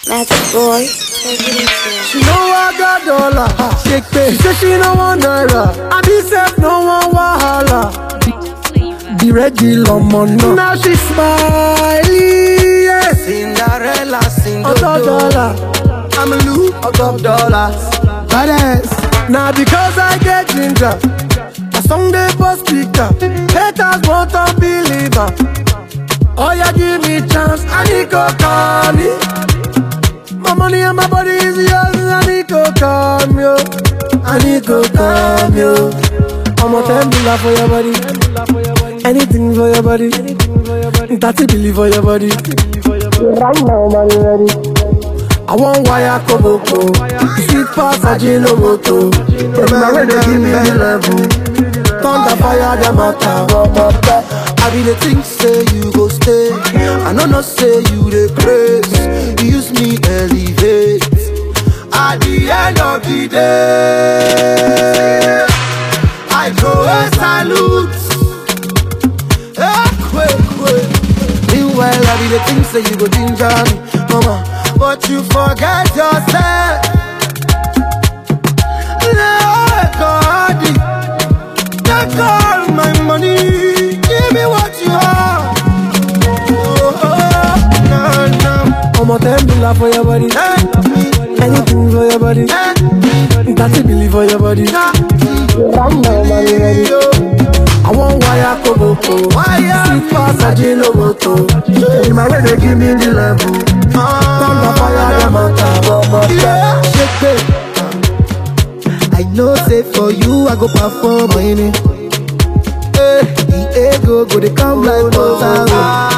Magic boy, take it easy. She know I got dollar, shake pay. She say she no want naira, and this self no want wahala. The regular money, now she smiling, yeah. Cinderella, On top dollar, I'm a loop on top dollars. Badass, now because I get ginger, my song they for speaker. Haters won't unbeliever. Oh yeah, give me chance, I need to call me. My money and my body is yours, I need to come, yo. I need to come, yo. I'm a $10 for your body, anything for your body, 30 billion for your body. Right now, money ready. I want wire koboko, sweet pass a gino moto. My way they give me the level, thunder fire the matter. I be the thing say you go stay, I know not say you the praise. You use me elevate. At the end of the day, I throw a salute. Quick. Meanwhile, I be the thing say you go ginger me, mama, but you forget yourself. Take all my money, give me what you have. I'm a $10 for your body, anything for your body, 30 billion for your body. Right now, money ready. I want wire koboko, sweet pass a gino moto. In my way they give me the level, thunder fire the matter. Shake it. I know say for you I go perform in it. The ego go they come like water.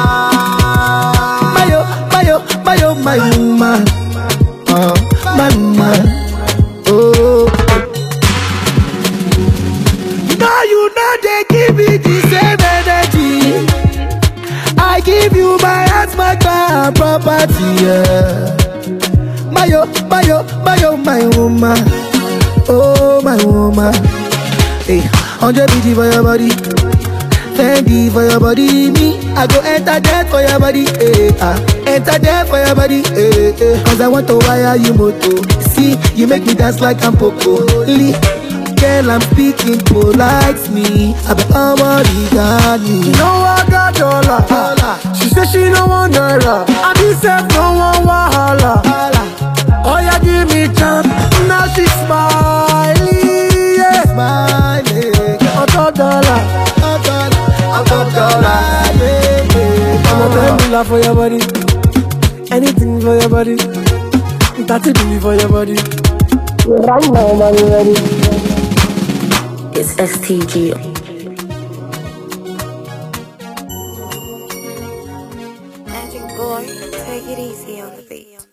My woman, my woman. Oh, you know they give me the same energy. I give you my heart, my car, and property. Yeah. My woman. Oh, my woman. Hey, 100 BG for your body, 10 for your body. Me, I go enter there for your body. Hey, enter there for your body. Hey. Cause I want to wire you moto. See, you make me dance like I'm Poco. Girl, I'm speaking polite me. I be already got me. You know I got dollar. She say she no want naira, and this self no want wahala. Oh yeah, give me chance. Now she smiling, yeah. Smiling. On top dollar, yeah. I'm a $10 for your body, anything for your body, 30 billion for your body. Right now, money ready. It's STG. Magic boy, take it easy on the beat.